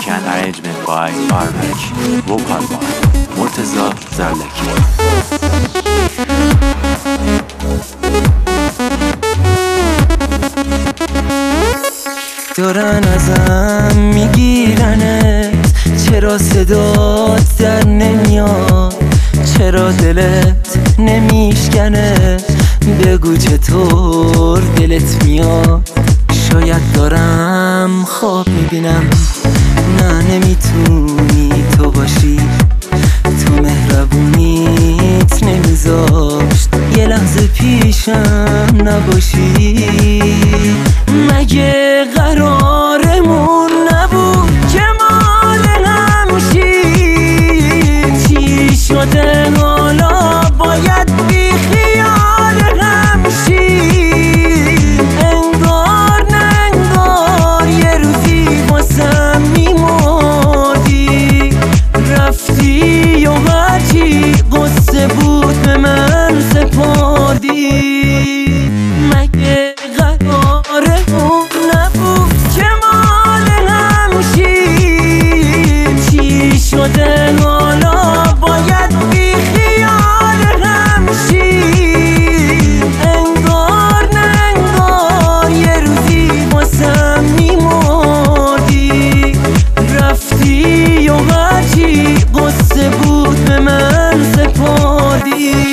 and arrangement by Arvek. Vocal by Murtaza Zarlaki. دارن ازم میگیرنت، چرا صدات در نمیاد، چرا دلت نمیشکنه، بگو چطور دلت میاد. شاید دارم خواب میبینم، نه نمیتونی تو باشی، تو مهربونیت نمیذاشت یه لحظه پیشم نباشی. مگه قرارمون نبود که مال همشیم؟ چی شده حالا باید بی خیال همشیم؟ انگار نه انگار یه روزی واسم میمردی، رفتی و هرچی قصه بود به من سپردی. مگه قرارمون نبود که مال همشیم؟ چی شده حالا باید بی خیال همشیم؟ انگار نه انگار یه روزی واسم میمردی، رفتی و هرچی قصه بود به من سپردی.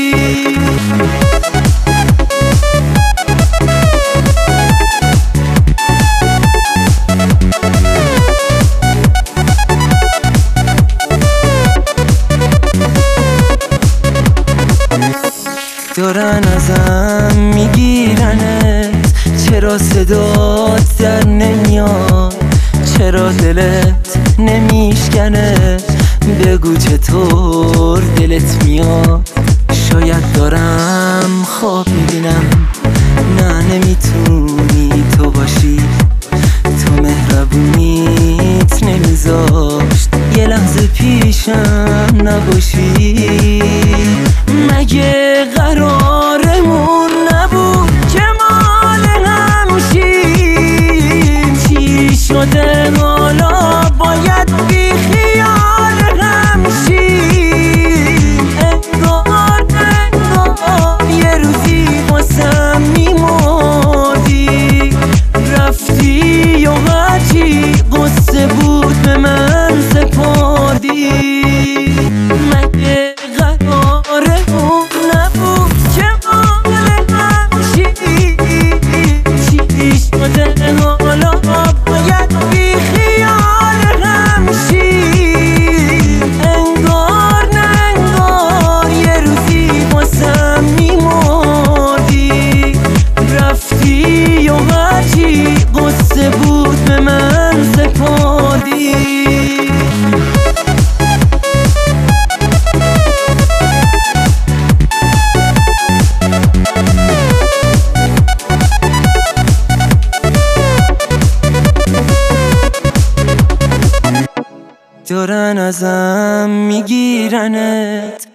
دارن ازم میگیرنت، چرا صدات در نمیاد، چرا دلت نمیشکنه، بگو چطور دلت میاد. شاید دارم خواب میبینم، نه نمیتونی تو باشی، تو مهربونیت نمیذاشت یه لحظه پیشم نباشی. مگه قرارمون نبود که مال همشیم؟ چی شده حالا باید بی خیال همشیم؟ انگار یه روزی واسم میمردی، رفتی و هرچی قصه بود به من سپردی. مگه قرارمون نبود که مال همشیم؟ چی شده حالا باید بی خیال همشیم؟ انگار نه انگار یه روزی واسم میمردی، رفتی و هرچی قصه بود به من سپردی. دارن ازم میگیرنت،